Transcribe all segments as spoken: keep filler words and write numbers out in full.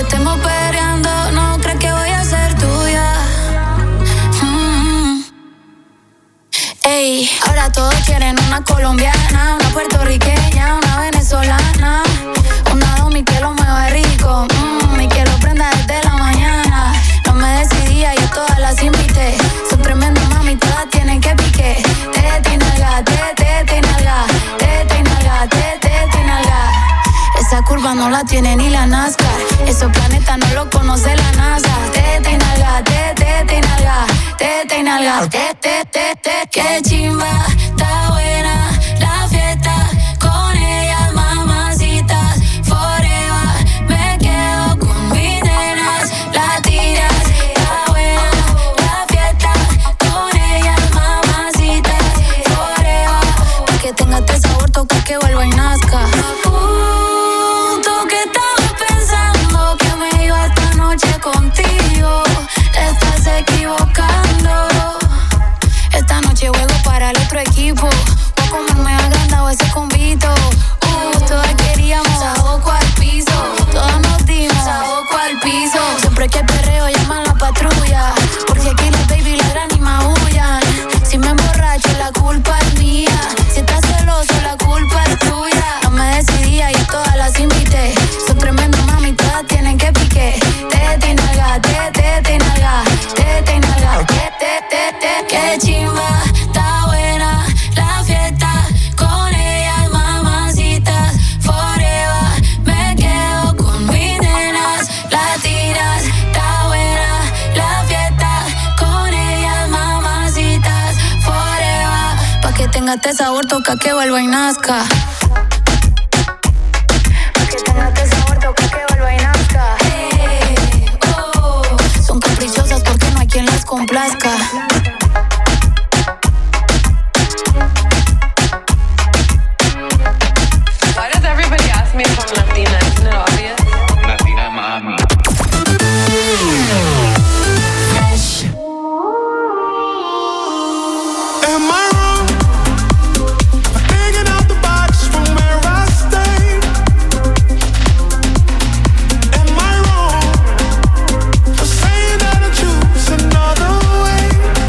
te tengo peleando, no crees que voy a ser tuya. Mm. Ey, ahora todos quieren una colombiana, una puertorriqueña, una venezolana, una domi que lo mueve rico, mm, y que lo prenda desde la mañana. No me decidía, yo todas las invité. Son tremendas mami, todas tienen que pique. Tete y nalga, tete y nalga, tete y nalga, tete y nalga. Esa curva no la tiene ni la NASCAR. Esos planetas no lo conoce la NASA. Tete y nalga, tete y nalga, tete y nalga, tete, tete. Qué chimba, está buena la fiesta. Con ellas mamacitas, forever. Me quedo con mis nenas, la tiras. Está buena la fiesta. Con ellas mamacitas, forever. Pa' que tenga este sabor, toca que vuelva y nazca. Contigo, te estás equivocando. Esta noche juego para el otro equipo. O como me ha agrandado ese convito. Uh, todas queríamos saboco al piso. Todas nos dimos saboco al piso. Siempre que perreo llaman la patrulla. Porque aquí los baby ladran y maullan. Si me emborracho la culpa es mía. Si estás celoso la culpa es tuya. No me decidía y todas las invité. Son tremendas mami, todas tienen que pique. Tete y nalga, tete y nalga, tete y nalga, tete, tete. Qué chimba, está buena la fiesta. Con ellas mamacitas, forever. Me quedo con mis nenas, la tiras. Está buena la fiesta. Con ellas mamacitas, forever. Pa' que tenga este sabor, toca que vuelva y nazca. Pa' que tenga este sabor, toca que vuelva y nazca. Son caprichosas porque no hay quien las complazca. Why does everybody ask me if I'm Latina? Isn't it obvious? Latina mami. Fresh. Am I wrong for thinking out the box from where I stay? Am I wrong for saying that I choose another way?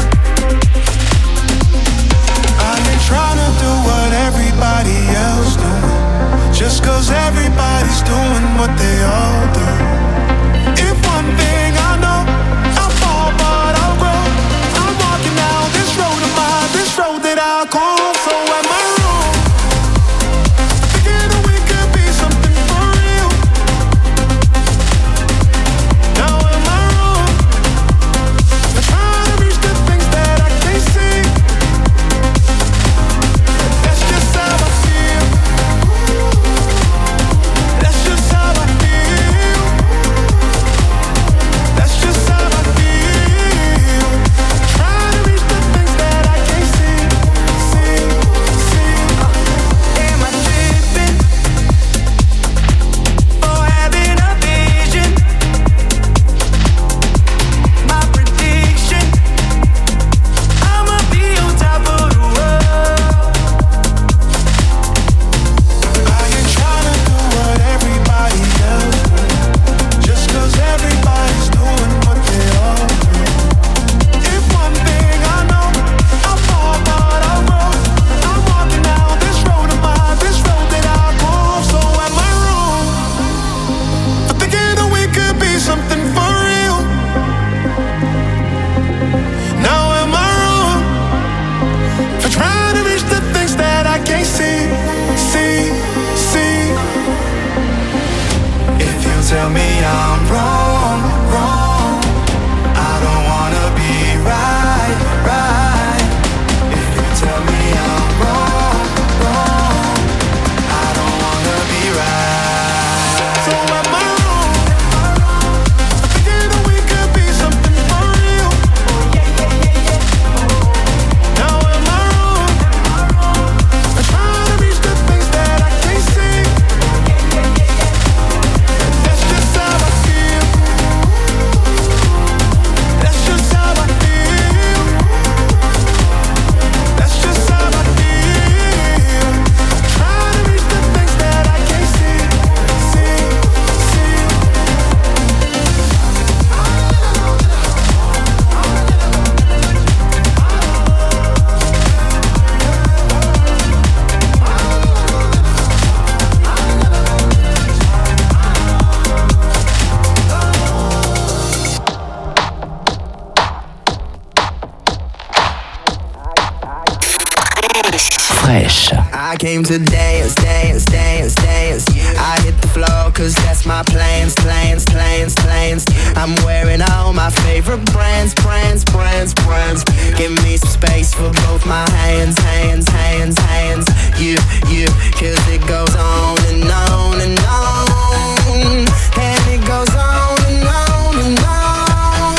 I came to dance, dance, dance, dance. I hit the floor cause that's my plans, plans, plans, plans. I'm wearing all my favorite brands, brands, brands, brands. Give me some space for both my hands, hands, hands, hands. You, you, cause it goes on and on and on. And it goes on and on and on.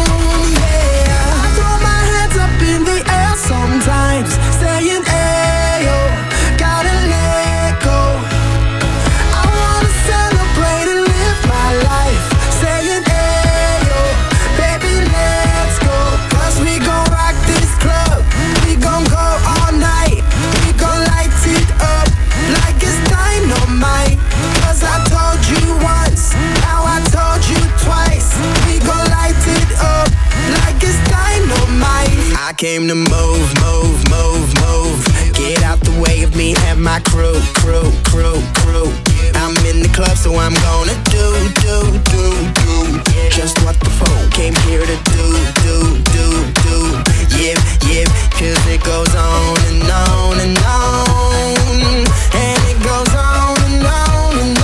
Yeah, I throw my hands up in the air sometimes, saying ayo, gotta let go. I wanna celebrate and live my life, saying ayo, baby let's go. Cause we gon' rock this club, we gon' go all night. We gon' light it up like it's dynamite. Cause I told you once, now I told you twice. We gon' light it up like it's dynamite. I came to move, move, move, move. Get out the way of me and my crew, crew, crew, crew. I'm in the club, so I'm gonna do, do, do, do just what the phone came here to do, do, do, do. Yeah, yeah, cause it goes on and on and on. And it goes on and on and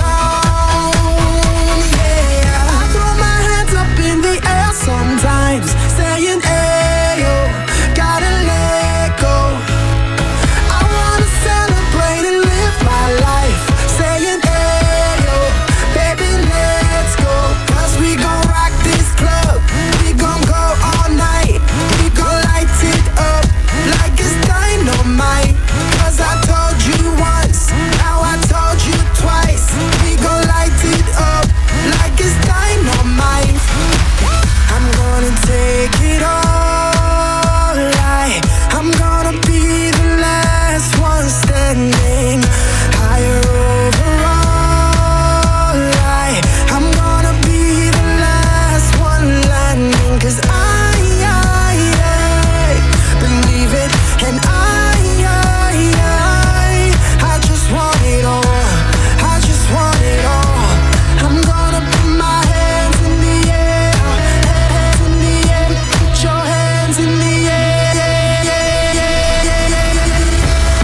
on. Yeah, I throw my hands up in the air sometimes, saying ayo, gotta let go. I wanna celebrate and live my life, saying ayo, baby let's go. Cause we gon' rock this club, we gon' go all night. We gon' light it up like it's dynamite. Cause I told you once, now I told you twice. We gon' light it up like it's dynamite. I'm gonna take it all right. I'm gonna be the last one standing, higher overall right. I'm gonna be the last one landing. Cause I, I, I believe it. And I, I, I I just want it all, I just want it all. I'm gonna put my hands in the air, hands in the air. Put your hands in the air, yeah, yeah, yeah, yeah, yeah.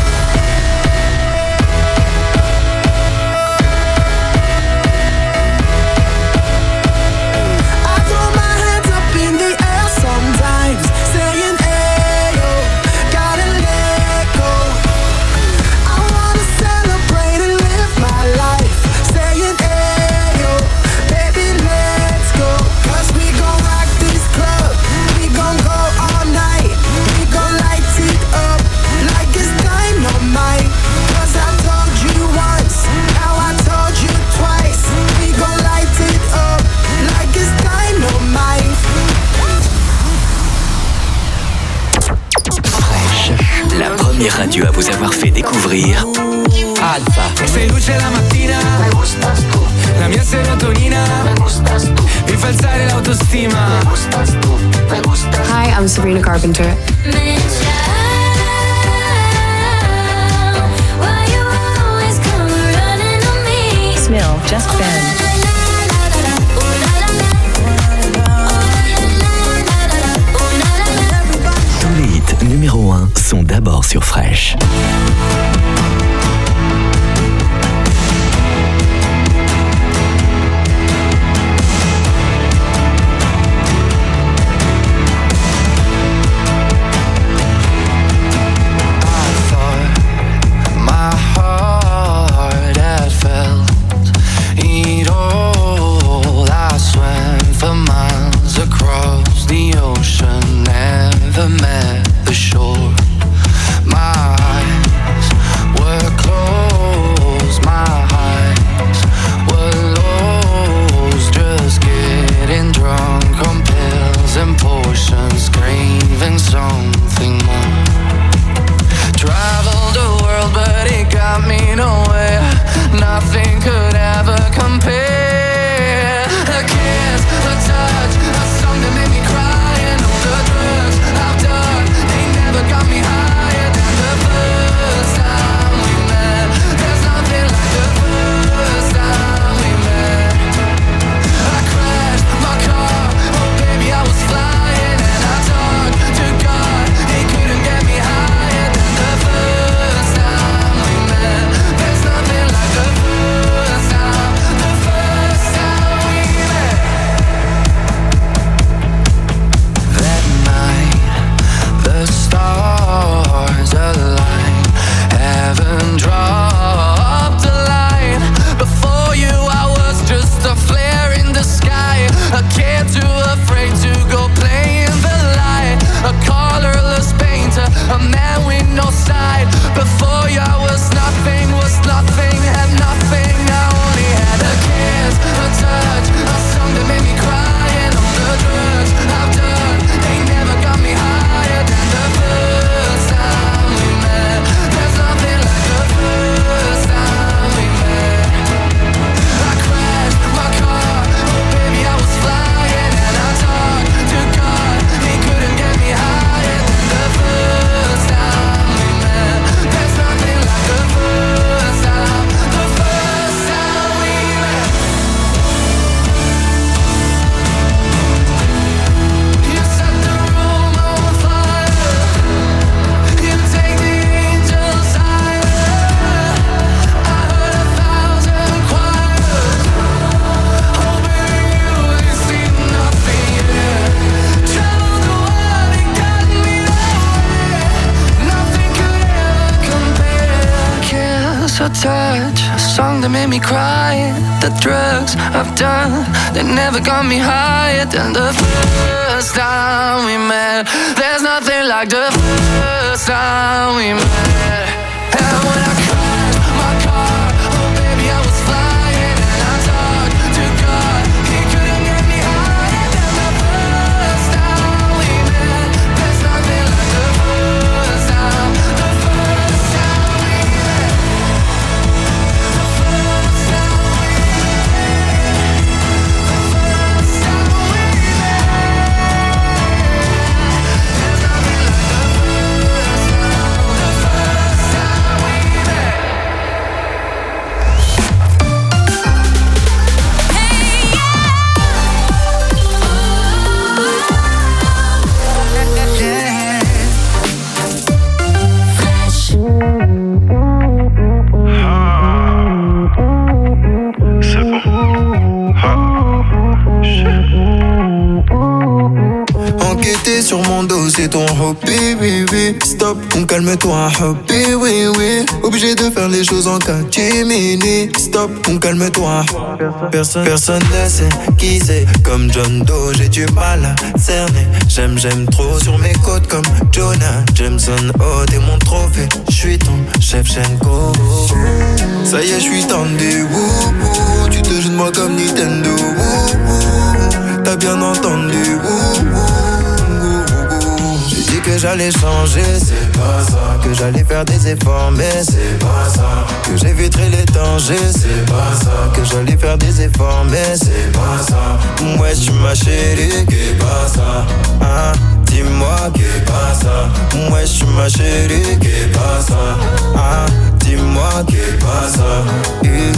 I throw my hands up in the air sometimes, saying ayo, gotta let go. I wanna celebrate and live my life, saying ayo, baby let's go. Cause we gon' rock this club, we gon' go all night. We gon' light it up like it's dynamite. Cause I told you once, now I told you twice. We gon' light it up like it's dynamite. Fresh, la première radio à vous avoir fait découvrir Alpha. Sei luce la mattina, me gustas tu. La mia serotonina, me gustas tu. Mi fa alzare l'autostima, me gustas tu, me gustas. Hi, I'm Sabrina Carpenter. Smil, Just Ben. Tous les hits numéro un sont d'abord sur Fresh. Met the shore, my eyes me crying. The drugs I've done, they never got me higher than the first time we met. There's nothing like the first time we met. And when I crashed my car, oh baby I was flying. And I talked to God, he couldn't get me higher than the first time we met. There's nothing like the first time, the first time we met. The first time we met. The first time we met. There's nothing like the first time, the first time we met. Enquêter sur mon dos, c'est ton hobby, oui, oui. Stop, on calme-toi, hobby, oui, oui. Obligé de faire les choses en catimini. Stop, on calme-toi. Personne, personne ne sait qui c'est. Comme John Doe, j'ai du mal à cerner. J'aime, j'aime trop sur mes côtes comme Jonah Jameson. Oh, t'es mon trophée, j'suis ton Shevchenko. Ça y est, j'suis tendu, wouh, wouh. Tu te joues de moi comme Nintendo, wouh, wouh. T'as bien entendu, wouh, wouh. J'ai dit que j'allais changer, c'est pas ça. Que j'allais faire des efforts, mais c'est pas ça. Que j'éviterai les dangers, c'est pas ça. Que j'allais faire des efforts, mais c'est pas ça. Ouais, tu ma chérie, qu'est pas ça. Hein, dis-moi, qu'est pas ça. Ouais, tu ma chérie, qu'est pas ça. Hein, dis-moi, qu'est pas ça. Yeah.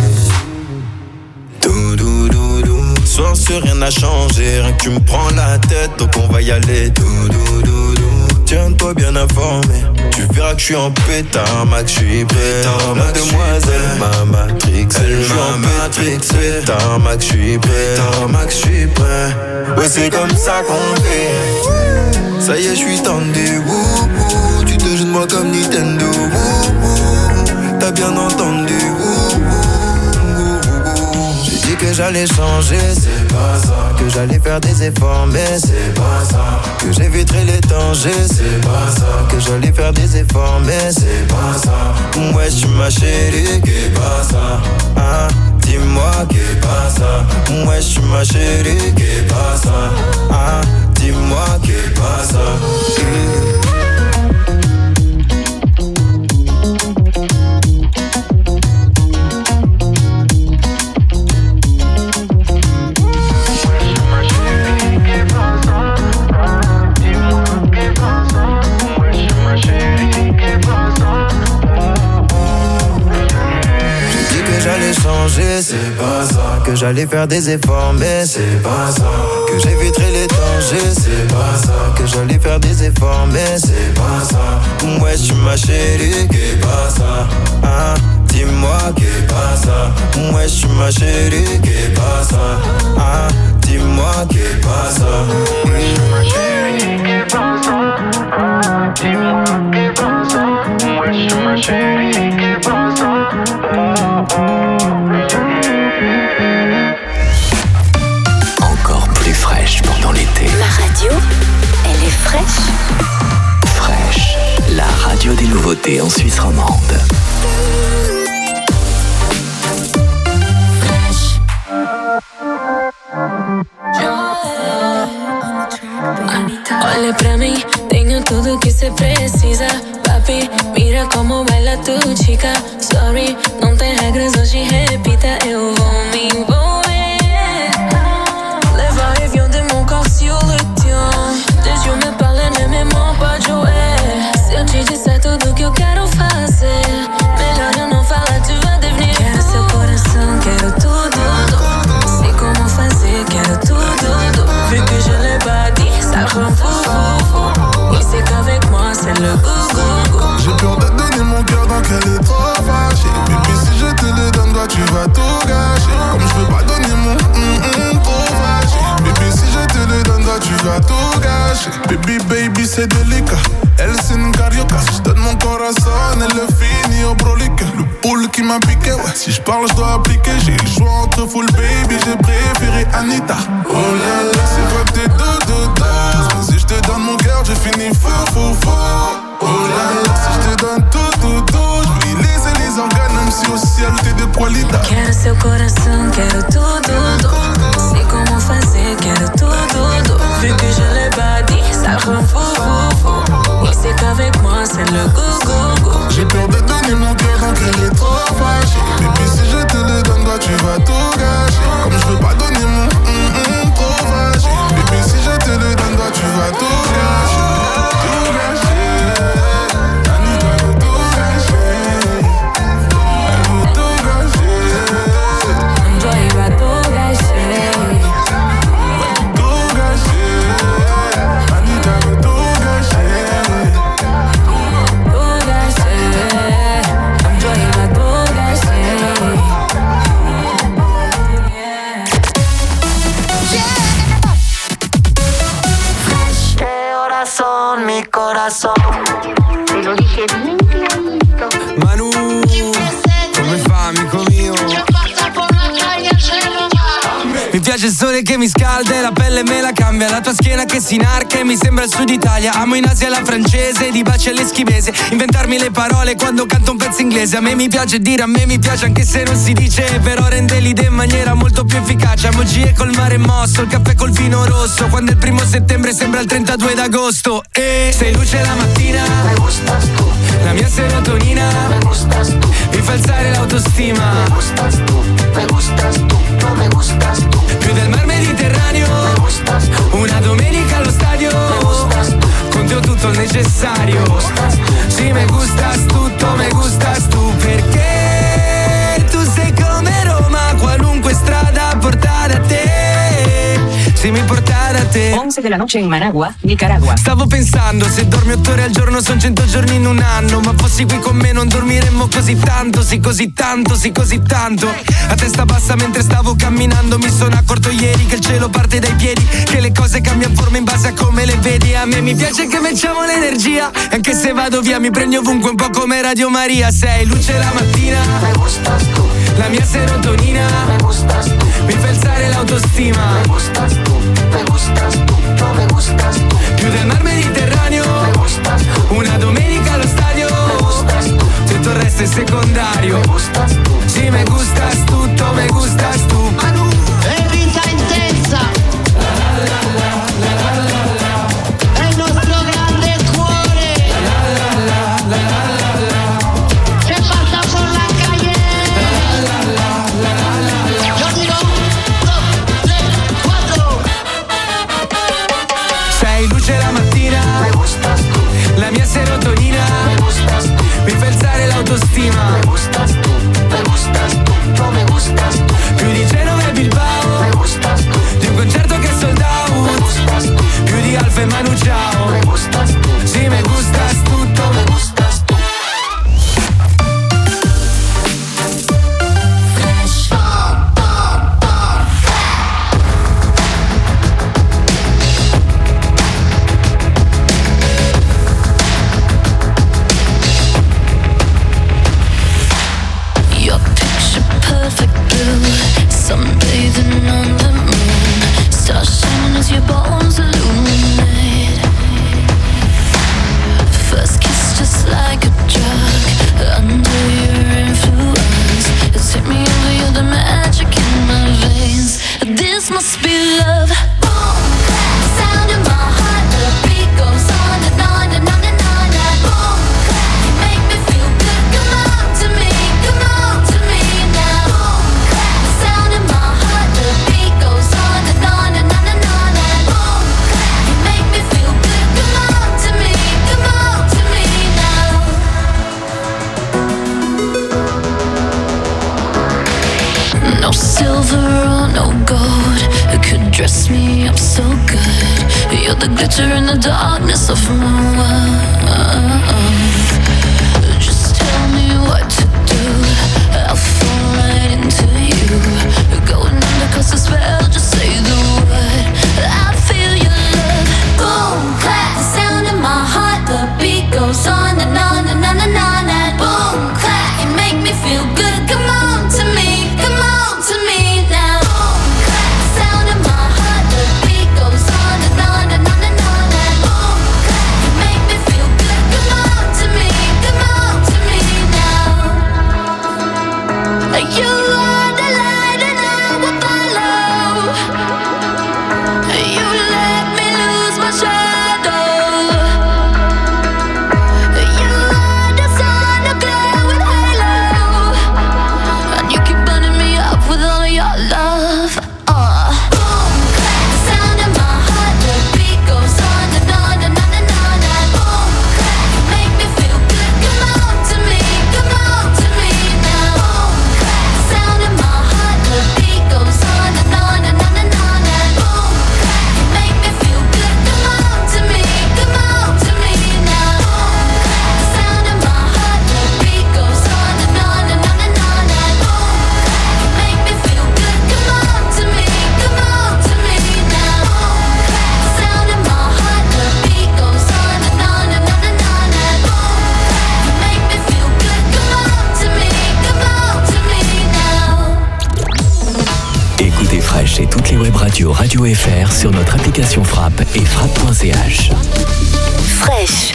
Dou, dou, dou, dou. Soir sur rien n'a changé, rien que tu me prends la tête, donc on va y aller. Dou, dou, dou, dou. Tiens-toi bien informé, tu verras que je suis en pétard, Max, je suis prêt. La demoiselle m'a matrixé, je suis en matrixé. Pétard, Max, je suis prêt. Max, je suis prêt. Ouais, c'est comme ça qu'on fait. Ça y est, je suis tendu, wouh, wouh. Tu te joues de moi comme Nintendo, wouh, wouh. T'as bien entendu, wouh, wouh. J'ai dit que j'allais changer, c'est pas ça. Que j'allais faire des efforts, mais c'est pas ça. Que j'éviterai les dangers, c'est pas ça. Que j'allais faire des efforts, mais c'est pas ça. Ouais, tu ma chérie, qu'est pas ça. Hein, dis-moi, qu'est pas ça. Ouais, tu ma chérie, qu'est pas ça. Hein, dis-moi, qu'est pas ça. Mmh. C'est pas ça. Que j'allais faire des efforts, mais c'est pas ça. Que j'éviterai les dangers, c'est pas ça. Que j'allais faire des efforts, mais c'est pas ça. Ouais, tu ma chérie, qu'est pas ça. Hein, dis-moi, qu'est pas ça. Ouais, tu ma chérie, qu'est pas ça. Hein, dis-moi, qu'est pas ça. Ouais, tu ma chérie, qu'est pas ça. Dis-moi, qu'est pas ça. Ouais, tu ma chérie, qu'est pas ça. Encore plus fraîche pendant l'été. Ma radio, elle est fraîche. Fraîche, la radio des nouveautés en Suisse romande. Olha pra mim, tenho tudo que cê precisa. Papi, mira como baila tu chica. Sorry, não tem regras, hoje repita. Eu vou me envolver. Leva et viens de mon corps sur le tien. Tes yeux me parlent, ne me mens pas, Joé. Se eu te disser tudo que eu quero fazer, melhor eu não falar, tu vai devenir. Quero seu coração, quero tudo. Sei como fazer, quero tudo. Vu que je l'ai pas dit, ça rend fou, fou, fou. Il sait qu'avec moi c'est le go-go-go. J'ai peur de donner mon cœur donc elle est trop fâchée. Bébé si je te le donne toi tu vas tout gâcher. Comme je veux pas donner mon hum-hum trop fâché. Bébé si je te le donne toi tu vas tout gâcher. Baby baby c'est délicat. Elle c'est une carioca. Si je donne mon corazon elle le finit au brolique. Le poule qui m'a piqué, ouais. Si je parle, je dois appliquer. J'ai eu le choix entre full baby, j'ai préféré Anita. Oh là là, c'est vrai que t'es deux, deux, deux. Mais si je te donne mon cœur, je finis fou, fou, fou. Oh là là, si je te donne tout, tout, tout. Je vais laisser les organes, même si au ciel t'es de Polita. Quero seu coração, quero tudo, tudo. Sei como fazer, quero tudo, tudo. Vu que je l'ai pas dit, ça rend fou, fou, fou. Il sait qu'avec moi c'est le go, go, go. J'ai peur de donner mon cœur, donc elle est trop fâchée. Et puis si je te le donne, toi tu vas tout gâcher. Comme je veux pas donner mon hum hum trop fâché. Et puis si je te le donne, toi tu vas tout gâcher. Tout gâcher. Anita veut tout gâcher. Elle veut tout gâcher. Toi il va tout gâcher. Tout gâcher. Anita veut tout gâcher. Tout gâcher. Toi il va tout gâcher. Corazón, mi corazón. Te lo dije bien clarito. Manu, come fa, amico mio? Mi piace il sole che mi scalda e la pelle me la cambia. La tua schiena che si inarca e mi sembra il sud Italia. Amo in Asia la francese, di baci all'eschimese. Inventarmi le parole quando canto un pezzo inglese. A me mi piace dire, a me mi piace anche se non si dice. Però rende l'idea in maniera molto più efficace. Amo G col mare mosso, il caffè col vino rosso. Quando il primo settembre sembra il trentadue d'agosto. E sei luce la mattina, Me gustas tú, la mia serotonina me gustas tú, mi fa alzare l'autostima. me gustas tú, me gustas tú, no me gustas tú. Più del mar Mediterraneo, Me gustas tú, una domenica allo stadio. Con te ho tutto il necessario. Sì, me gustas tutto, me gustas tu. Perché tu sei come Roma, qualunque strada porta da te. Sì, mi porta da te. once de la noche en Managua, Nicaragua. Stavo pensando, se dormi otto ore al giorno son cento giorni in un anno. Ma fossi qui con me non dormiremmo così tanto. Sì, così tanto, sì, così tanto. A testa bassa mentre stavo camminando mi sono accorto ieri che il cielo parte dai piedi. Che le cose cambiano forma in base a come le vedi. A me mi piace che facciamo l'energia. Anche se vado via mi prendi ovunque un po' come Radio Maria. Sei luce la mattina, me gustas tú, la mia serotonina me gustas tú, mi fa alzare l'autostima. me gustas tú, me gustas tú, no me gustas tú. Più del mar Mediterraneo, Me gustas tú, una domenica allo stadio. me gustas tú, Tutto il resto è secondario. me gustas tú. Sì, me gustas tutto, me gustas tu. Manu. È vita intensa. È il nostro grande cuore. Che passa por la calle. Yo digo uno, tre, quattro. Sei luce la mattina, Me gustas tú, la mia serotonina me gustas tú, mi fa alzare l'autostima. me gustas tú, me gustas tú, no me gustas tú. Più di Genova e Bilbao, Me gustas tú, di un concerto che è sold me out. gustas tú, Più di Alfa e Manu Ciao. me gustas tú, Sì, me gustas tutto, me gustas tú. Your picture perfect blue, sunbathing on the moon, stars shining as your bones illuminate. First kiss just like a drug, under your influence, it's hit me over, you're the magic in my veins. This must be love. Boom, clap, sound in my heart, the beat goes on and on and on and on. And boom, clap, you make me feel good. Come on to me, come on to me now. Boom, clap, sound in my heart, the beat goes on and on and on and on. And boom, clap, you make me feel good. Come on to me, come on to me now. No silver or no gold could dress me up so good. You're the glitter in the darkness of my world. Just tell me what to do, I'll fall right into you. Going under 'cause the spell, just say the word. I feel your love. Boom, clap, the sound in my heart, the beat goes on and on and on and on. And boom, clap, you make me feel good. Fresh et toutes les web radios Radio F R sur notre application Frappe et frappe point c h. Fresh.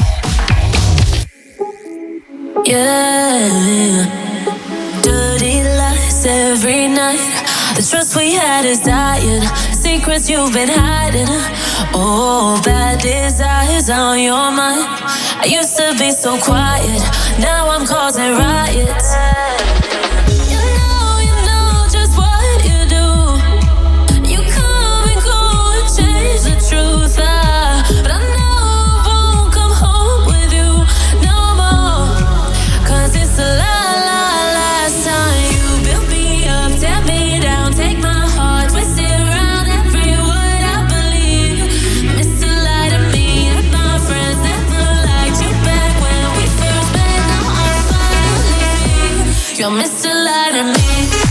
Yeah. Dirty lies every night. The trust we had is dying. Secrets you've been hiding. Oh, bad desires on your mind. I used to be so quiet. Now I'm causing riots. You know, you know just what you do. You come and go and change the truth. Ah, but I know I won't come home with you no more. Cause it's a lie, lie, last time you built me up, tear me down, take my heart, twist it around every word I believe. Mister Lie to me and my friends never liked you back when we first met. Now I'm finally free. You're Mister Lie to me.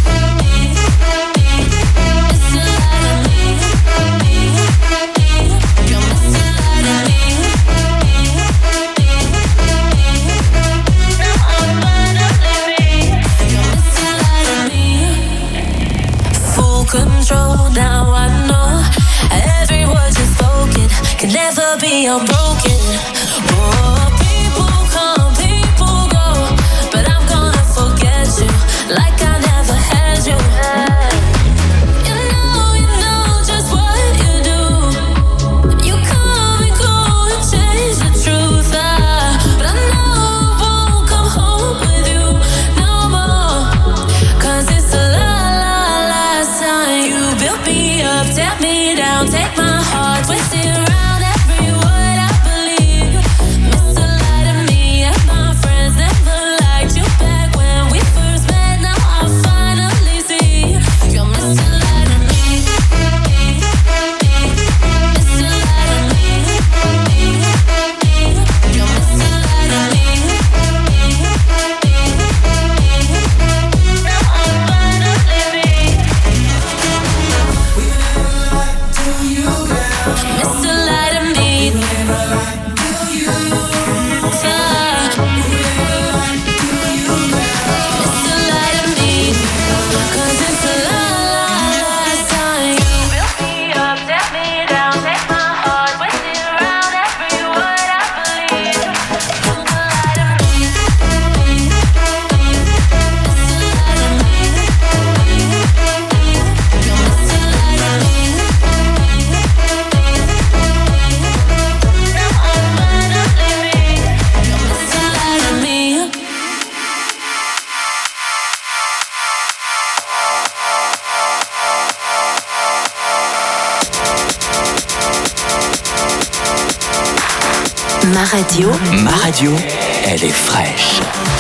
Mister Lie to me. You're Mister Lie to me. Now I'm finally free. You're Mister Lie to me. Full control, now I know every word you spoken can never be unbroken. Oh, people come, people go, but I'm gonna forget you like I never had you. You know, you know just what you do. You come and go and change the truth. Ah, but I know I won't come home with you no more. Cause it's a lie, lie, last time you built me up, tear me down, take my heart, twist it around every word I believe. Mister Lie to me and my friends never liked you back when we first met. Now I finally see you're Mister Lie to me. Mister Lie to me. You're Mister Lie to me. Now I'm finally free. Mister Lie to me. Yeah. Mister Lie to me. Cause it's a lie, lie, last time you built me up, tear me down, take my heart, twist it around every word I believe. Mister Lie to me. Mister Lie to me. You're Mister Lie to me. Now I'm finally free. You're Mister Lie to me. Ma radio. Ma radio, elle est fraîche.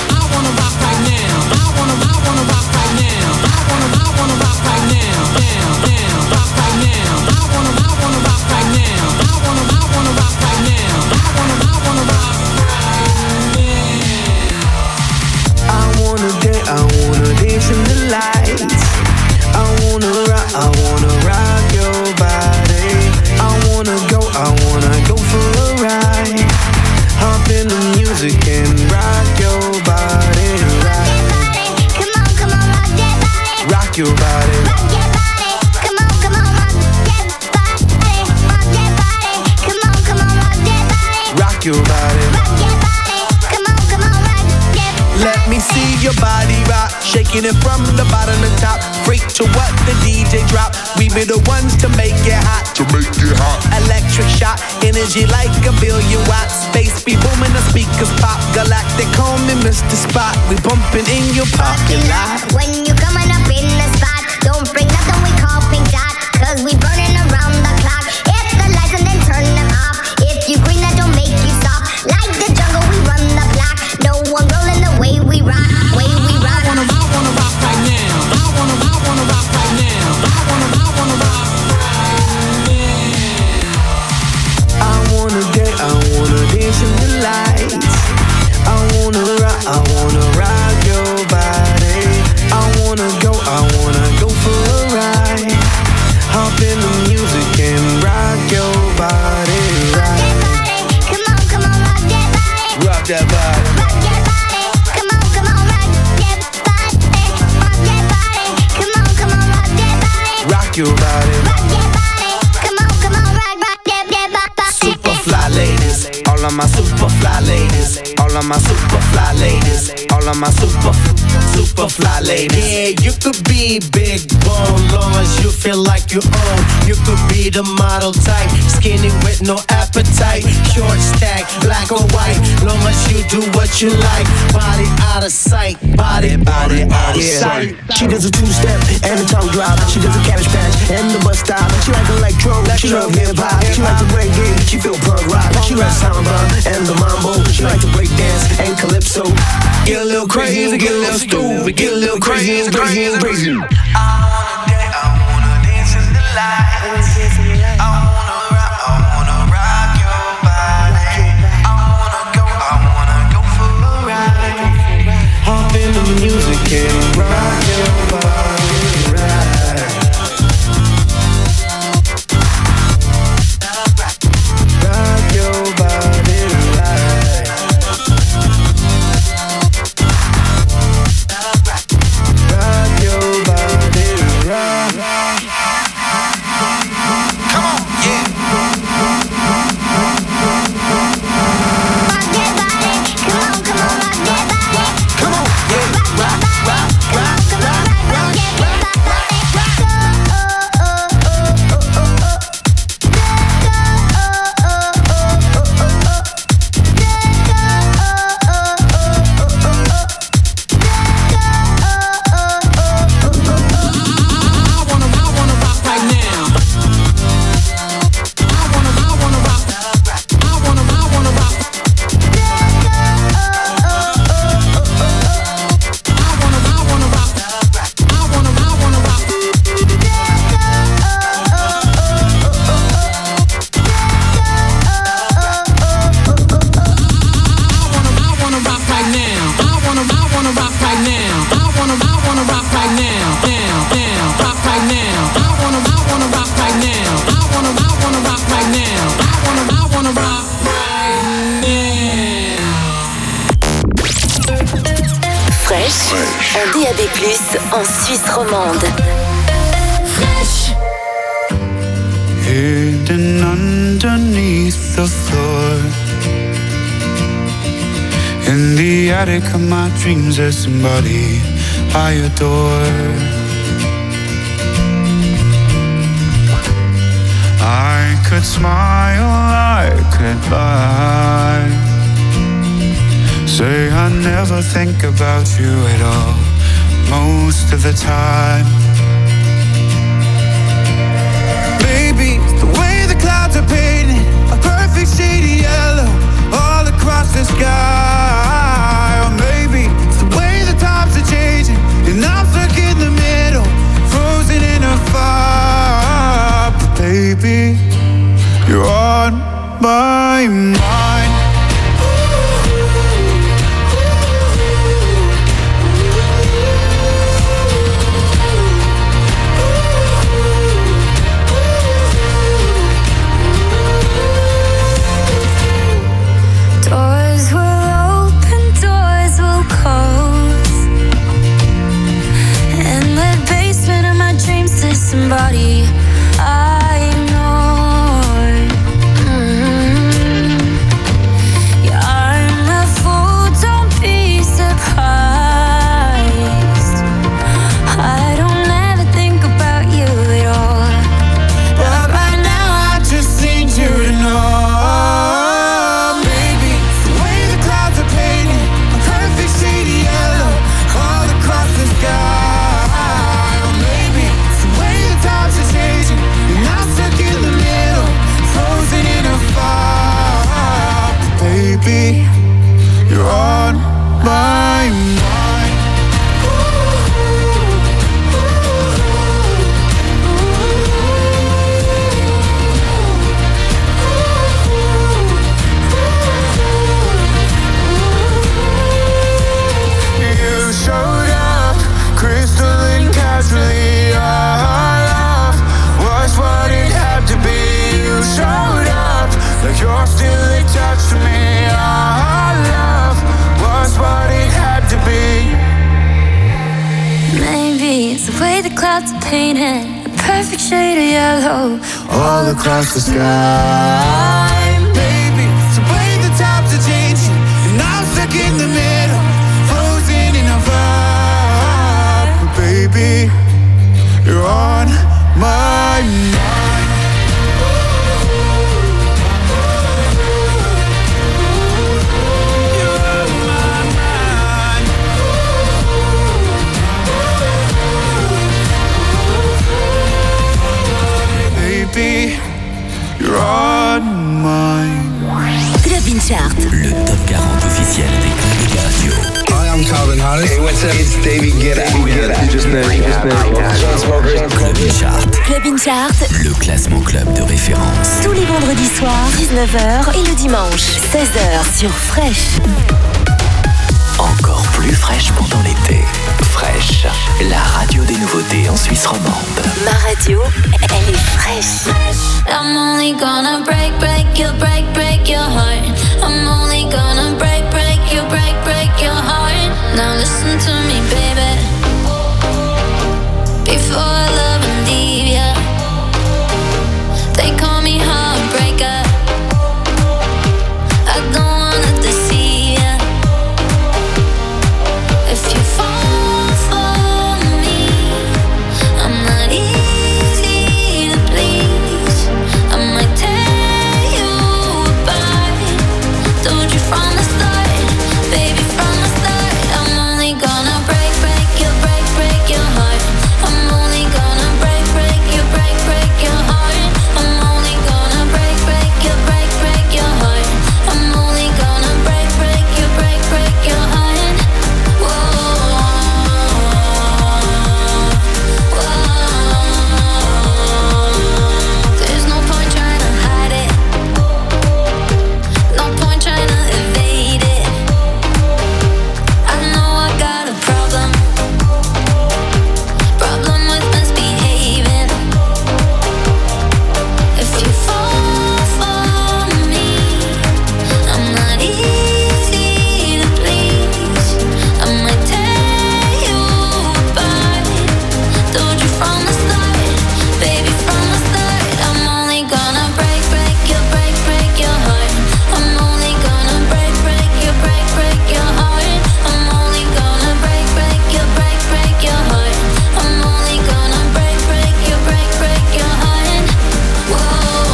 I wanna dance, I wanna dance in the lights. I wanna rock, I wanna rock your body. I wanna go, I wanna go for a ride. Hop in the music and rock your body, right. Come on, come on, rock that body. Rock your body. Rock that body. Come on, come on, rock that body. Rock that body. Come on, come on, rock that body. Rock your body. Rock that body. Come on, come on, rock that body. Let me see your body rock, shaking it from the bottom to top. Freak to what the D J drop. We be the ones to make it hot. To make it hot. Electric shock, energy like a billion watts. Space be booming, the speakers pop. Galactic, call me Mister Spot. We bumping in your parking lot. When you coming up in the spot, don't bring nothing we call pink dot. Cause we burning around the clock. Hit the lights and then turn them off. If you green, that don't make you stop. Like the jungle, we run the block. No one rolling the way we rock, way we rock. I wanna, I wanna rock right now. I wanna, I wanna rock right now. I wanna, I wanna rock right now. I wanna dance, I wanna dance in the lights. I wanna rock, I wanna rock your body. I wanna go, I wanna go for a ride. Hop in the music and rock your body, right. Come on, come on, rock that body. Rock that body. Rock that body. Come on, come on, rock that body. Rock that body. Come on, come on, rock that body. Rock rock your body. Rock your body. Come on, come on, rock, rock, yeah, yeah, body. Super fly ladies, all of my super fly ladies, all of my super fly ladies, all of my super, super fly ladies. Yeah, you could be big bone, long as you feel like you own. You could be the model type, skinny with no appetite, short stack, black or white, long as you do what you like. Body out of sight, body, body out of sight. She does a two-step and a tongue drop. She does a cabbage patch and the bus stop. She like electro, she love hip-hop. She like the reggae, she feel punk rock. She loves samba and the mambo. She like to break dance and calypso. Get a little crazy, get a little stupid, get a little crazy and crazy and crazy. I wanna dance, I wanna dance in the light. I wanna rock, I wanna rock your body. I wanna go, I wanna go for a ride. Hop into the music and rock your body right. Rock your body right. Rock your body right. Come on, yeah. Rock your body. Come on, come on, rock your body. Come on, yeah. Rock, rock, rock, rock, rock, rock. Fresh, en D A B plus, en Suisse romande. Fresh. Hidden underneath the floor, in the attic of my dreams, there's somebody I adore. I could smile, I could lie, say I never think about you at all, most of the time. Maybe the way the clouds are painted a perfect shade of yellow all across the sky. Or maybe it's the way the times are changing and I'm stuck in the middle, frozen in a fire. But baby, you're on my mind. Somebody I ignored. Mm-hmm. Yeah, I'm a fool, don't be surprised. I don't ever think about you at all, but right now I just need you to know. Maybe it's the way the clouds are painted a perfect shade of yellow all across the sky. Baby, you're on my mind. You showed up, crystalline casually. Our love was what it had to be. You showed up like you're still attached to me. Our love was what it had to be. Maybe it's the way the clouds are painted a perfect shade of yellow all across the sky. Baby, it's the way the times are changing, and I'm stuck in the middle, frozen in a vibe. But baby, you're on my mind. You're on mine. Club In Chart. Le top quarante officiel des clubs de radio. Hi, I'm Calvin Harris. Hey, what's up? It's David Guetta. You just know, you just know. Club In Chart. Club In Chart. Le classement club de référence. Tous les vendredis soirs, dix-neuf heures et le dimanche, seize heures sur Fresh. Encore plus fraîche pendant l'été. Fresh, la radio des nouveautés en Suisse romande. Ma radio, elle est fraîche. I'm only gonna break, break you, break, break your heart. I'm only gonna break, break you, break, break your heart. Now listen to me, baby. Before I love and leave ya, they call me heartbreaker. I don't wanna deceive ya. If you fall for me, I'm not easy to please. I might tear you apart. Told you from the start, baby, from the start. I'm only gonna break, break you, break, break your heart. I'm only gonna break, break you, break, break your heart. I'm only gonna break, break you, break, break your heart. I'm only gonna break, break you, break, break your heart. There's no point trying to hide it, no point trying to evade it. I know I got a problem, problem with misbehaving. If you fall for me, I'm not easy to please. I might tear you apart. Told you from the start, baby, from the start. I'm only gonna break, break you, break, break your heart. I'm only gonna break, break you, break, break your heart. I'm only gonna break, break you, break, break your heart. I'm only gonna break, break you, break, break your heart. Whoa,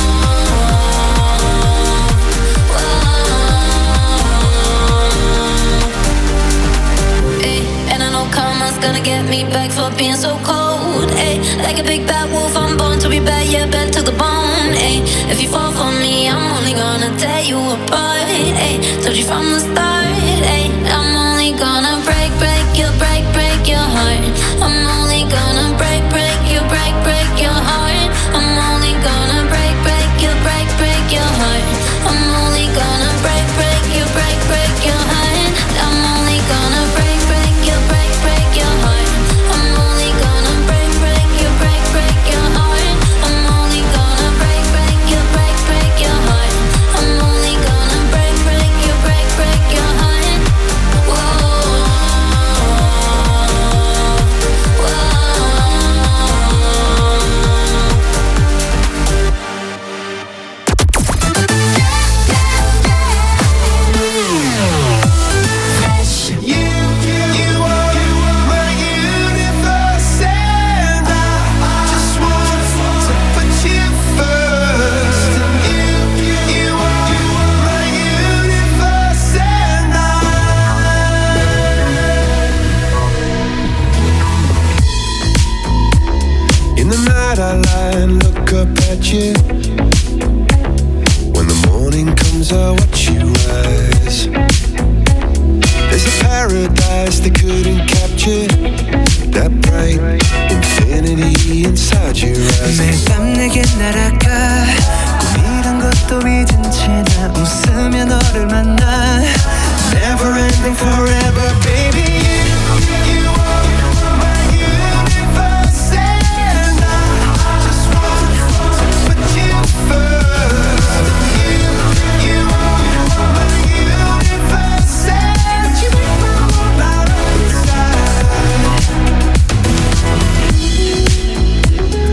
whoa. Ay, and I know karma's gonna get me back for being so cold. Ay, like a big bad wolf, I'm born to be bad, yeah, bad to the bone. Ay, if you fall for me, I'm only gonna tear you apart. Ay, told you from the start. Ay, I'm only gonna break, break you, break, break your heart. I'm only gonna break, break you, break, break your heart. I'm only gonna break, break you, break, break your heart. I'm only gonna break, break you, break, break your heart. I'm only gonna break, break you, break, break your heart. I'm only gonna break, break you, break, break your heart. I'm only gonna break, break you, break, break your heart. I'm only gonna break, break you, break, break your heart. Whoa, In the night I lie and look up at you. When the morning comes I watch you rise. There's a paradise they couldn't capture, that bright infinity inside your eyes. 매일 밤 내게 날아가 꿈이란 것도 잊은 채 나 웃으며 너를 만나. Never ending forever baby. You, you are my universe and I just want to put you first. You, you are my universe and you make my world light up inside.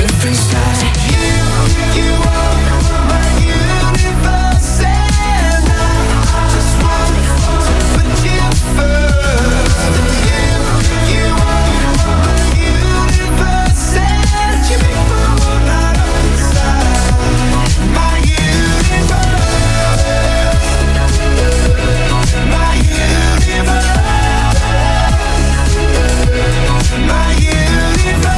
different side. You, you are my universe, and I just want to put you first. You, you are my universe, and you make my world light up inside. My universe, my universe, my universe.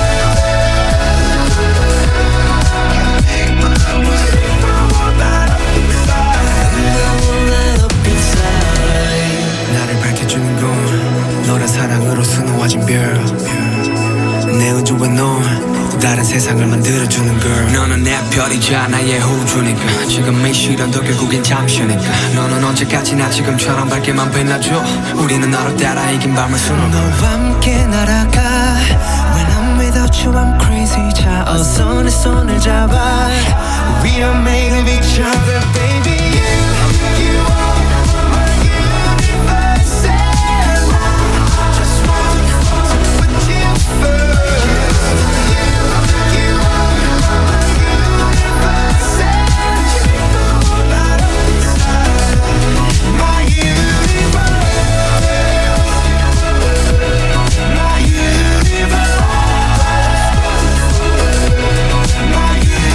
나를 밝혀주는 건 너란 사랑으로 수놓아진 별. 내 우주에 넌 또 다른 세상을 만들어주는 girl. 너는 내 별이자 나의 호주니까 지금 이 시련도 결국엔 잠시니까. 너는 언제까지나 지금처럼 밝게만 빛나줘. 우리는 너를 따라 이긴 밤을 수놓아. 너와 함께 날아가. When I'm without you I'm crazy. 자 어서 내 손을 잡아. We are made of each other, baby. You, you are my universe, and I just want to put you first. You, you are my universe, and you make the world light up inside. My universe, my universe, my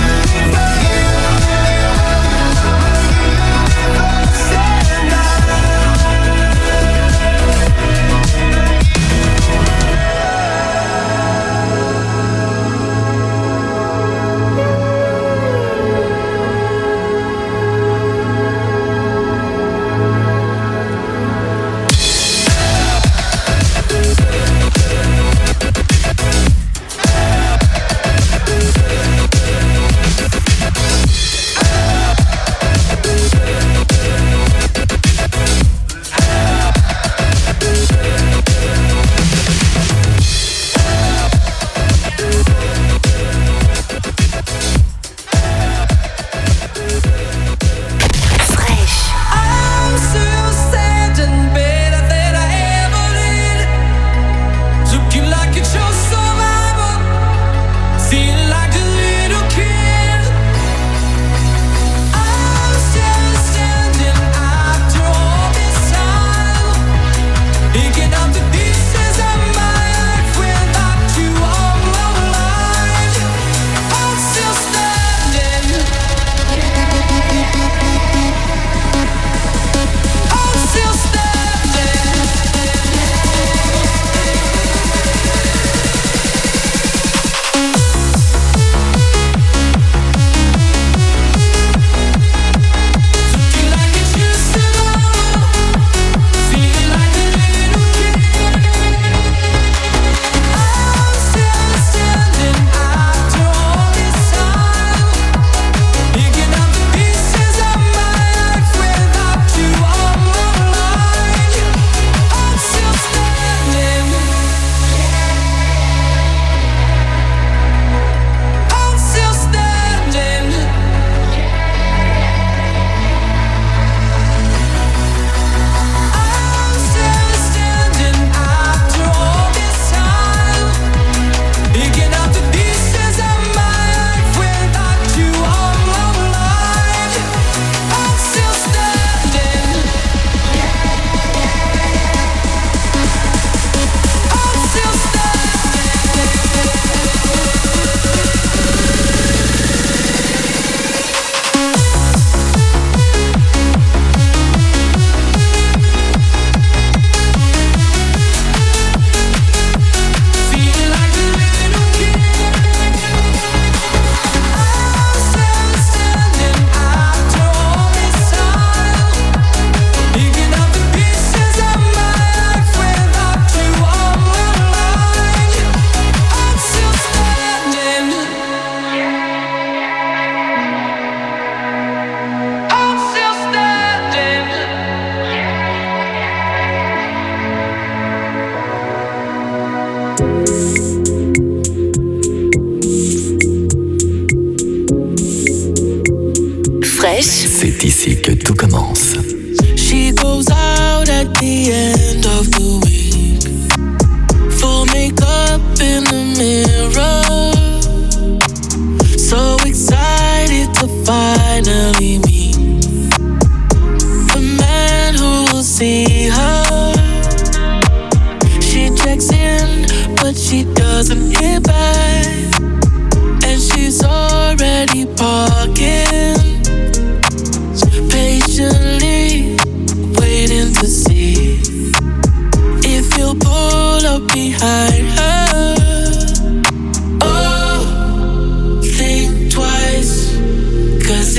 Fresh. C'est ici que tout commence. She goes out at the end of the week. Full makeup in the mirror.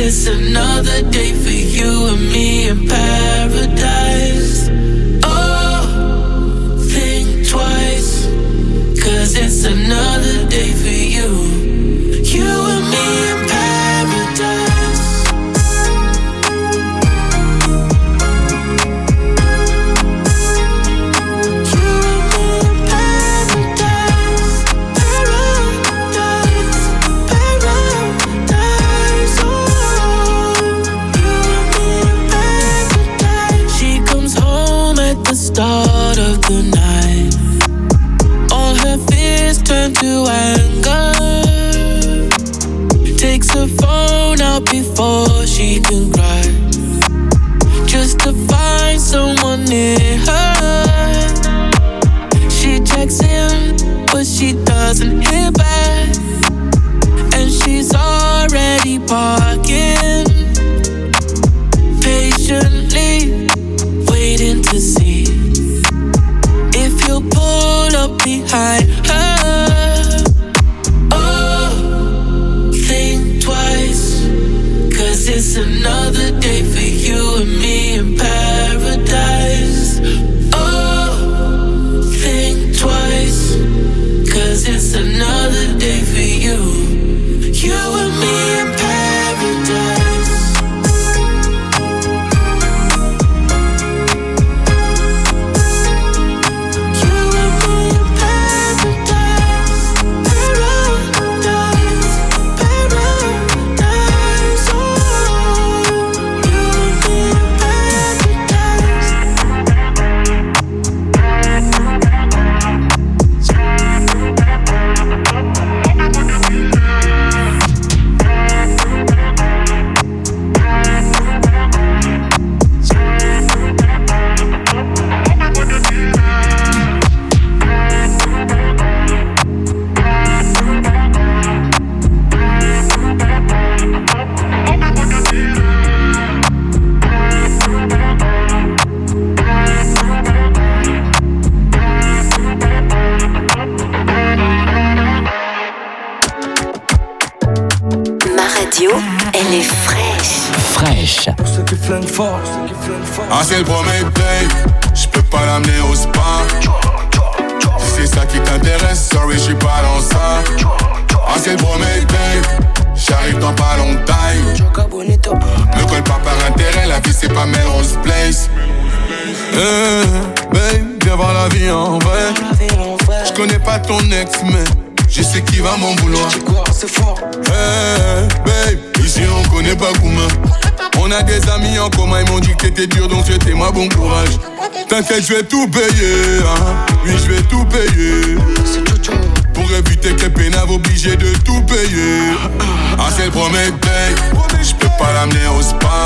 it's another day for you and me in paradise. Oh, think twice, cause it's another day for you, you and me in paradise. Start of the night, all her fears turn to anger. Takes her phone out before she can cry, just to find someone near her. She checks in, but she doesn't hear back, and she's already parking, patiently waiting to see if you'll pull up behind her. Oh, think twice, cause it's another day for you and me in paradise. Oh, think twice, cause it's another day for you, you and me in paradise. Elle est fraîche. Fraîche. Pour ceux qui flinguent fort, ceux qui flinguent fort. Ah, c'est le premier date, j'peux pas l'amener au spa. Si c'est ça qui t'intéresse, sorry, j'suis pas dans ça. Ah, c'est le premier date, j'arrive dans pas longtemps. Me colle pas par intérêt, la vie c'est pas Melrose Place. Hey, babe, viens voir la vie en vrai. J'connais pas ton ex, mais je sais qui va m'en vouloir. Hey, babe, ici on connaît pas Kouma. On a des amis en commun, ils m'ont dit que t'étais dur, donc souhaitez-moi bon courage. T'inquiète, je vais tout payer, hein. Oui, je vais tout payer. Pour éviter que les pénaves obligés de tout payer. Ah, c'est le premier date, j'peux pas l'amener au spa.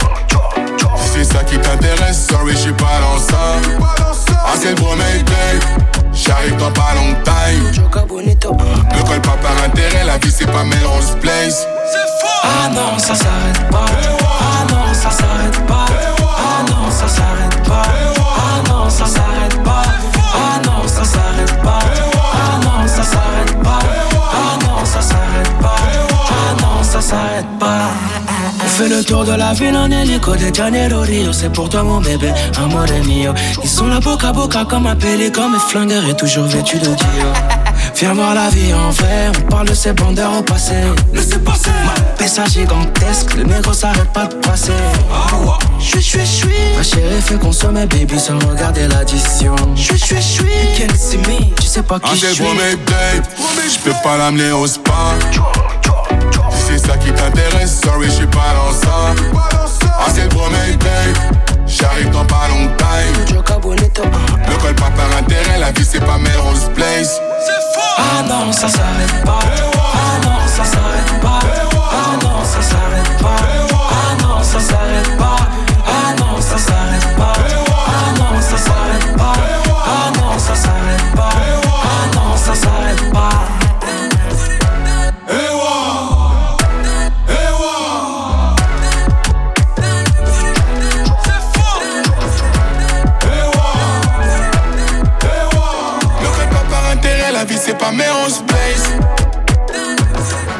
Si c'est ça qui t'intéresse, sorry, j'suis pas dans ça. Ah, c'est le premier date, j'arrive dans pas longtemps. Ne colle pas par intérêt, la vie c'est pas Melrose Place. Ah non, ça s'arrête pas. Ah non, ça s'arrête pas. Ah non, ça s'arrête pas. Ah non, ça s'arrête pas. Ah non, ça s'arrête pas. Ah non, ça s'arrête pas. Ah non, ça s'arrête pas. Ah non, ça s'arrête pas. On fait le tour de la ville en hélico de Janeiro Rio. C'est pour toi mon bébé, amore mio. Ils sont là boca à boca comme un pélican. Mes flingueurs est toujours vêtu de Dio. Viens voir la vie en vrai, on parle de ces bandeurs au passé. Laissez passer. Ma pessa gigantesque, le négro s'arrête pas de passer. J'suis, j'suis, j'suis. Ma chérie fait consommer baby sans regarder l'addition. J'suis, j'suis, j'suis. You can't see me, tu sais pas qui j'suis. Ah, c'est le premier date, j'peux pas l'amener au spa. Si c'est ça qui t'intéresse, sorry, j'suis pas dans ça. Ah, c'est le premier date, j'arrive dans pas longtemps. Ne colle pas par intérêt, la vie c'est pas Melrose Place. Ah non, ça s'arrête pas. Ah non, ça s'arrête pas. Ah non, ça s'arrête pas. Ah non, ça s'arrête pas. Ah non, ça s'arrête pas. Ah non, ça s'arrête pas. Ah non, ça s'arrête pas. Ah non, ça s'arrête pas. La vie c'est pas Melrose Place.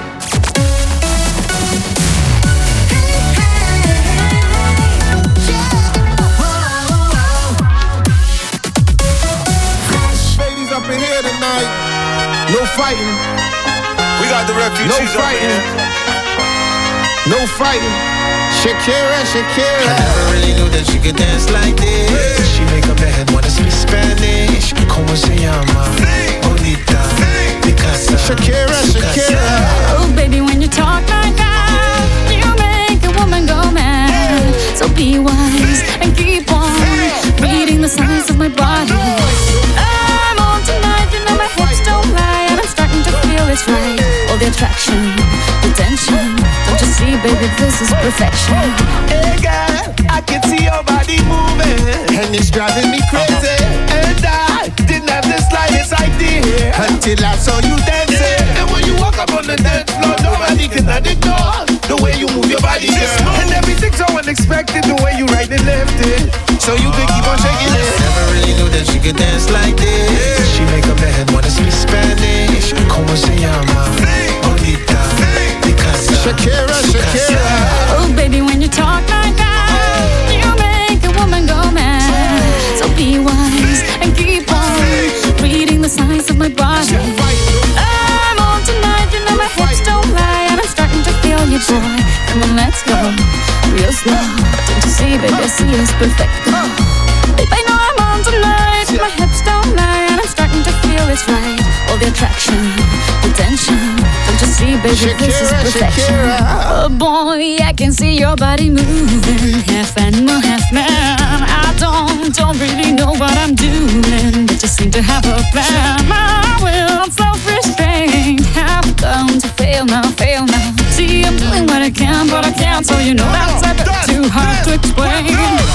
the refugees no out there. No fighting. Shakira, Shakira. I never really knew that she could dance like this. She make a man wanna speak Spanish. Como se llama? Bonita, Picasa. Shakira, Shakira. Oh, baby, when you talk like that, you make a woman go mad. So be wise and keep on reading the signs of my body. I'm on tonight, you know my hips don't lie, and I'm starting to feel it's right. All the attraction, the tension. Don't you see, baby, this is perfection. Hey girl, I can see your body moving, and it's driving me crazy. And I didn't have the slightest idea until I saw you dancing. And when you walk up on the dance floor, nobody can ignore the way you move your body, girl. And everything's so unexpected, the way you right and left it, so you can keep on shaking it. Never really knew that she could dance like this. She make a man wanna speak Spanish. Como se llama? Bonita, Picasa. Shakira, Shakira. Oh, baby, when you talk like that, you make a woman go mad. So be wise and keep on reading the signs of my body. I'm on tonight, you know my hips don't lie, and I'm starting to feel you, boy. Come on, let's go real slow. Don't you see, baby, I see it's perfect. Babe, I know I'm on tonight, my hips don't lie, and I'm starting to feel it's right. All the attraction, the tension. Don't you see, baby, Shakira, this is perfection. Shakira. Oh boy, I can see your body moving, half animal, half man. I don't, don't really know what I'm doing, but just seem to have a plan. My will, self-restraint, have come to fail now, fail now. See, I'm doing what I can, but I can't, so you know that's a bit too hard to explain.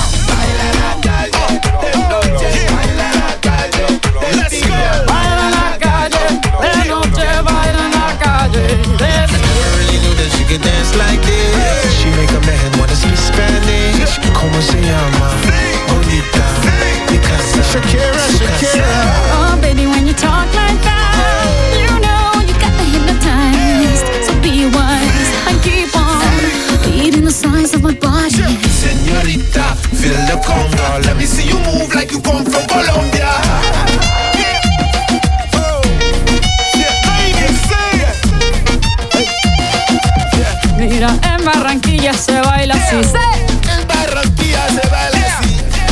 Let's go. Baila la calle, de noche baila la calle. Never really knew that she could dance like this. She make a man wanna speak Spanish. Como se llama? Bonita, Picasa. Shakira, Shakira. Oh, baby, when you talk like that, you know you got me hypnotized. So be wise and keep on reading the signs of my body. Señorita, feel the conga. Let me see you move like you come from Colombia. Mira, en Barranquilla se baila así. En Barranquilla se baila así.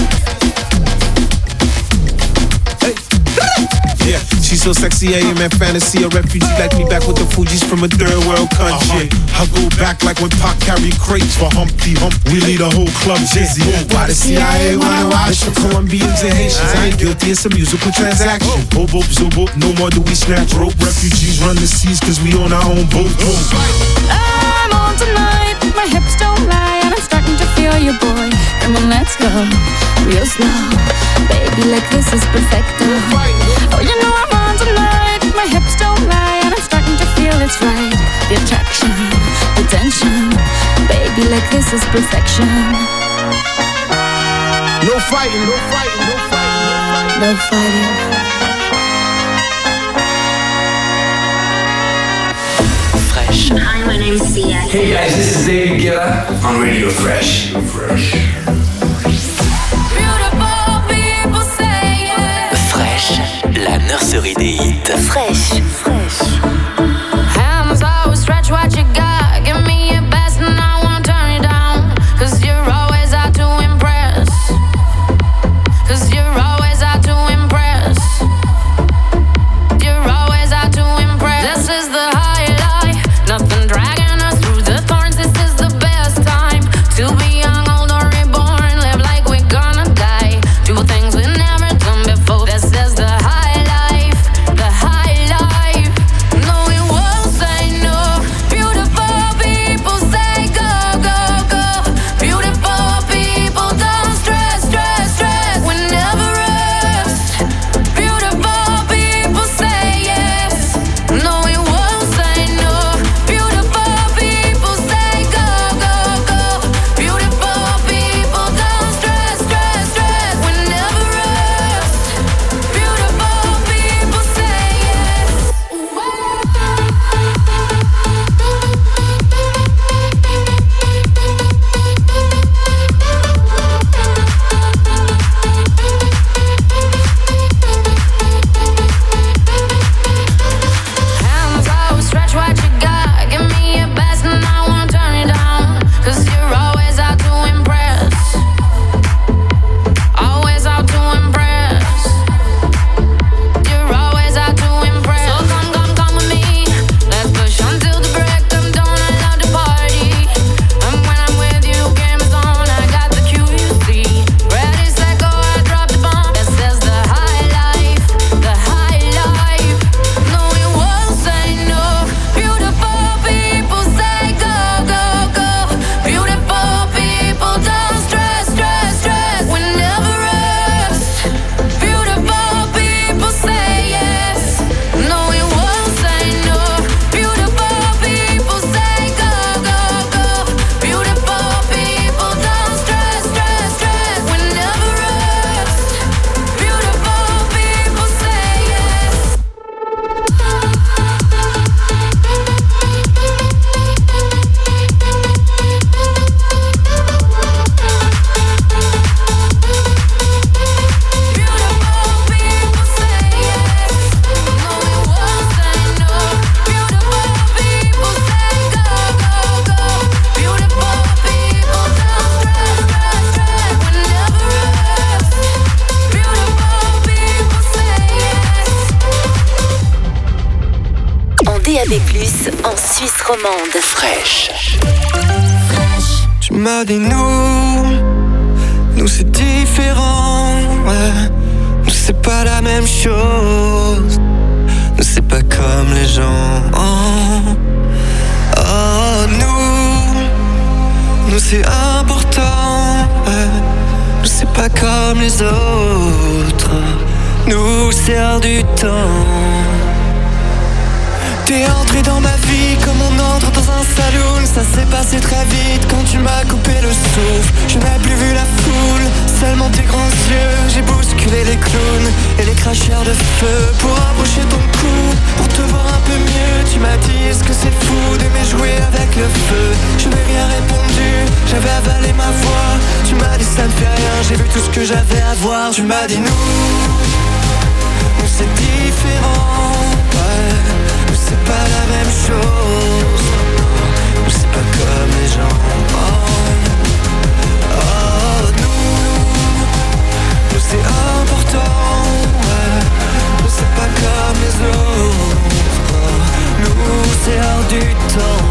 Yeah, she's so sexy, I am in fantasy. A refugee like me back with the Fugees from a third world country. Uh-huh. I go back like when Pac carried crates for Humpty Hump. We lead a whole club dizzy. Why the C I A wanna watch? It's for Colombians and Haitians. I ain't guilty, it's a musical transaction. Oh, boop, so boop, no more do we snatch rope. Refugees run the seas cause we on our own boat. I'm on tonight, my hips don't lie, and I'm starting to feel you, boy. Come on, let's go real slow. Baby, like this is perfecto. Oh, you know I'm on tonight, my hips don't lie, and I'm starting to feel it's right. The attraction, the tension. Baby, like this is perfection. No fighting, no fighting, no fighting, no fighting. Fresh. Hi, my name's Sia. Hey guys, this is David Guetta on Radio Fresh. Fresh. Fresh, la nurserie des hits. Fresh. Fresh. Hands always stretch what you got. Give me your best and I won't turn it down. Cause you're always out to impress. Cause you're always out to impress. You're always out to impress. This is the high life. Nothing dragging us through the thorns. This is the best time to be young, old or reborn. Live like we're gonna die. Do things we never done before. This is the high life. The high life. No, we romande. Fraîche. Tu m'as dit nous, nous c'est différent, ouais. Nous c'est pas la même chose, nous c'est pas comme les gens. Oh, oh nous, nous c'est important, ouais. Nous c'est pas comme les autres, nous c'est hors du temps. T'es entré dans ma vie comme on entre dans un saloon. Ça s'est passé très vite quand tu m'as coupé le souffle. Je n'ai plus vu la foule, seulement tes grands yeux. J'ai bousculé les clowns et les cracheurs de feu pour approcher ton cou, pour te voir un peu mieux. Tu m'as dit est-ce que c'est fou d'aimer jouer avec le feu. Je n'ai rien répondu, j'avais avalé ma voix. Tu m'as dit ça ne fait rien, j'ai vu tout ce que j'avais à voir. Tu m'as dit nous, nous c'est différent, ouais. C'est pas la même chose, nous c'est pas comme les gens. Oh, oh nous, nous c'est important, ouais. Nous c'est pas comme les autres, nous c'est hors du temps.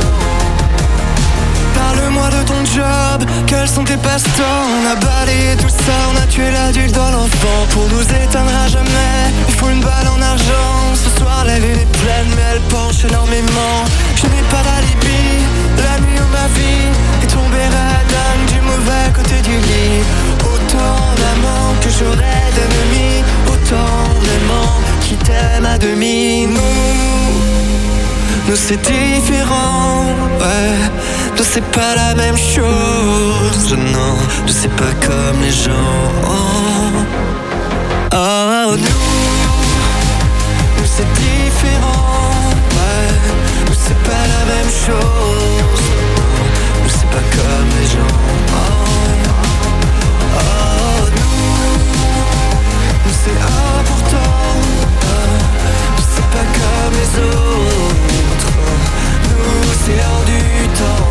Parle-moi de ton job, quels sont tes passe-temps? On a balayé tout ça, on a tué l'adulte dans l'enfant. Pour nous éteindre à jamais, il faut une balle en argent. Ce soir la lune est pleine mais elle penche énormément. Je n'ai pas d'alibi, la nuit où ma vie est tombée radin du mauvais côté du lit. Autant d'amants que j'aurais d'ennemis, autant d'aimants qui t'aiment à demi. Nous, nous c'est différent, ouais. Nous c'est pas la même chose, non. Nous c'est pas comme les gens. Oh, oh nous, nous c'est différent, ouais. Nous c'est pas la même chose, nous c'est pas comme les gens. Oh, oh nous, nous c'est important, ouais. Nous c'est pas comme les autres, nous c'est hors du temps.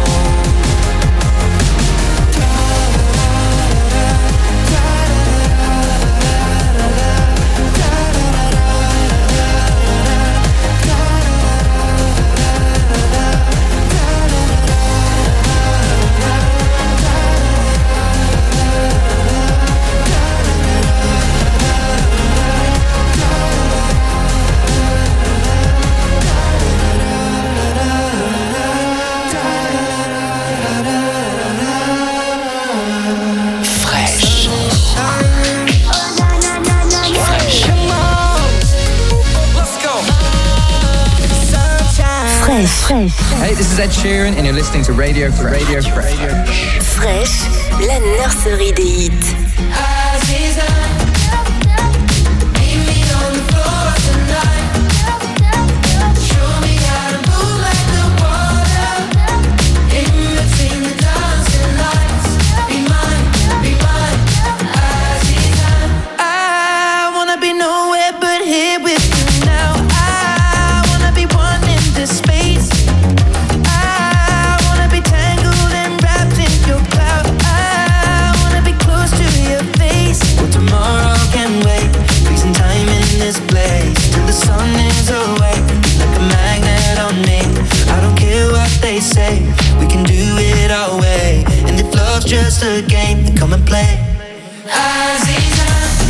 Hey, this is Ed Sheeran and you're listening to Radio Fresh. Radio Fresh. Fresh, la nurserie des hits. Just a game, come and play. Aziza.